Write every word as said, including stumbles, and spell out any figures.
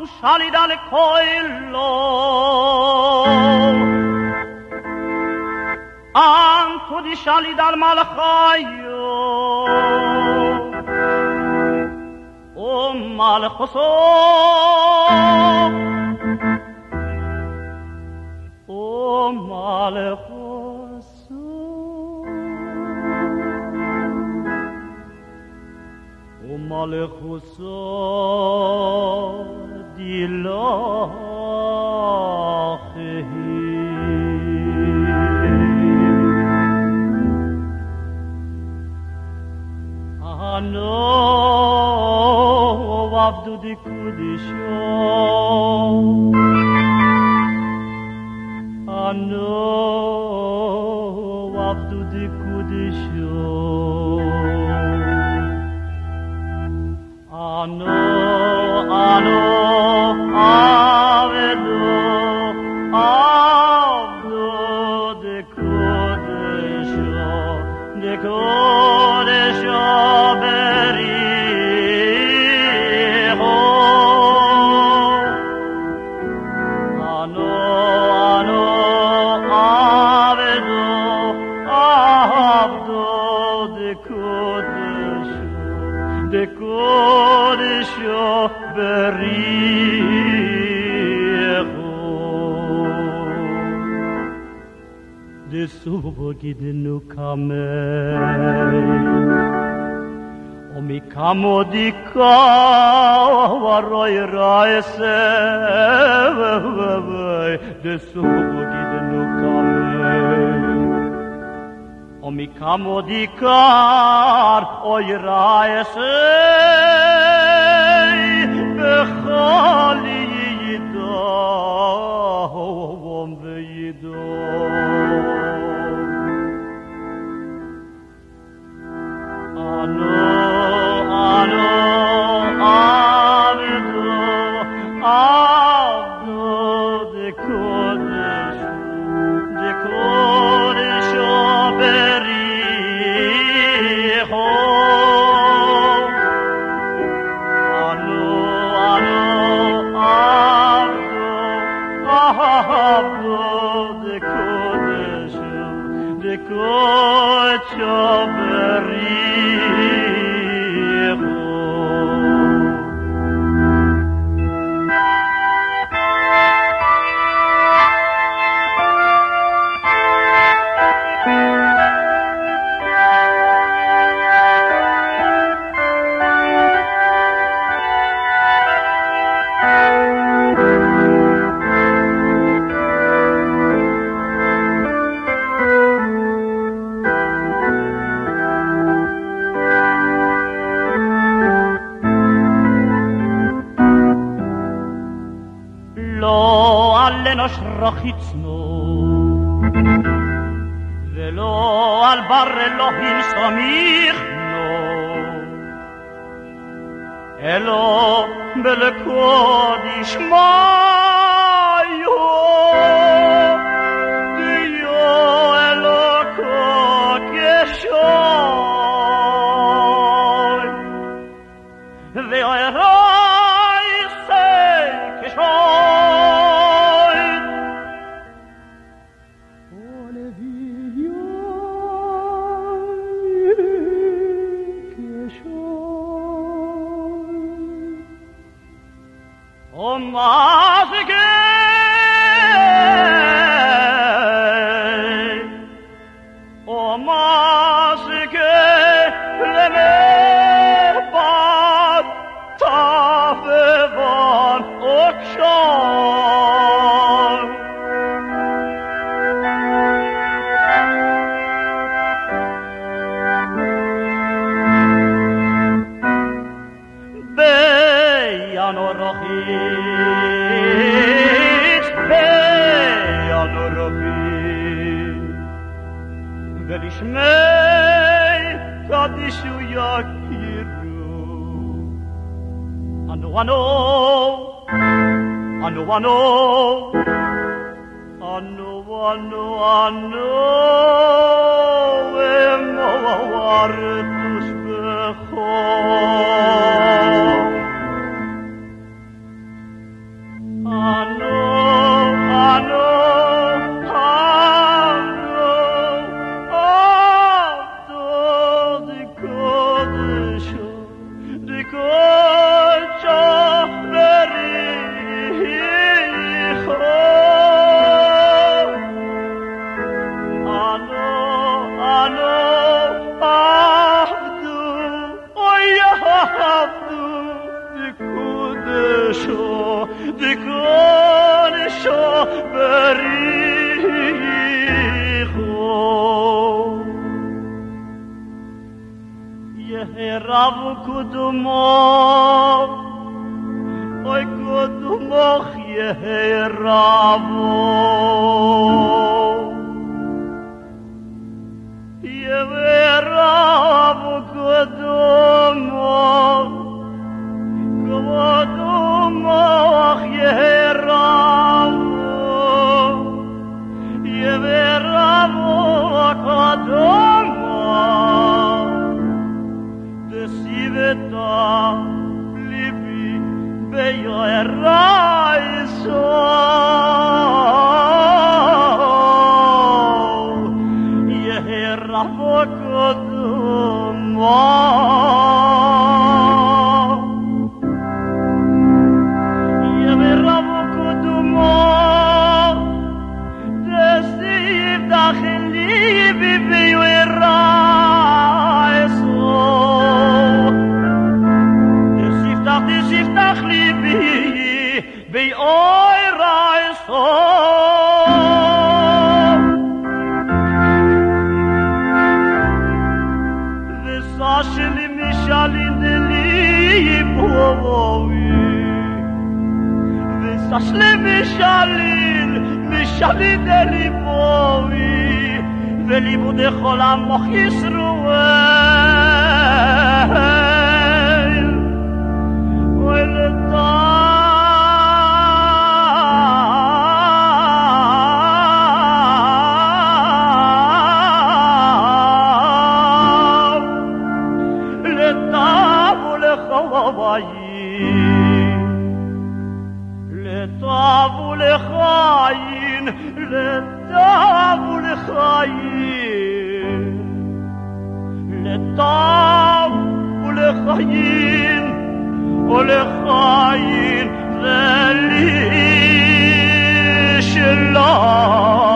شالید الکویلو آنتو دی شالید المالخایو او مالخوسو او مالخوسو او مالخوسو عبدو دی کودشو آنو عبدو دی کودشو آنو آنو عبدو عبدو دی کودشو دی کودشو بری Kodesho beriho de subo gidenu kame o mi kamo di kawaroy raise de subo gidenu kame o mi kamo di kar oy raise بخالی داوم بیدو آنو آنو عبدو عبدو دکودش دکودشو بریخو de kodesho de kocho beriho רחיצנו ולא על בר אלוהים סמיכנו אלו בלקודש מאיו דיו אלוקו כשוי ואירוי סי כשוי más que oh más que le me batavevan okşan beyan orahi ולשמי קדישו יכירו אנו אנו אנו אנו אנו אנו אנו אמורתוס בכור יהרב קודמו, אוי קודמוך יהרבו. יהרב קודמו, קודמוך יהרבו. יהרב קודמו, דסיבתה ליבי ביהרייסו. יהרב קודמו, יהרב קודמו, דסיבתך ליבי ביהרייסו. דסיבתך דסיבתך ליבי ביהרייסו. ושלי משלין דליבוי, ושלי משלין משלין דליבוי, וליבו דכל עמך ישראל. אוי לטב ולחיים, לטב ולחיים, לטב ולחיים, לטב ולחיים, ולחיים ולי שלום.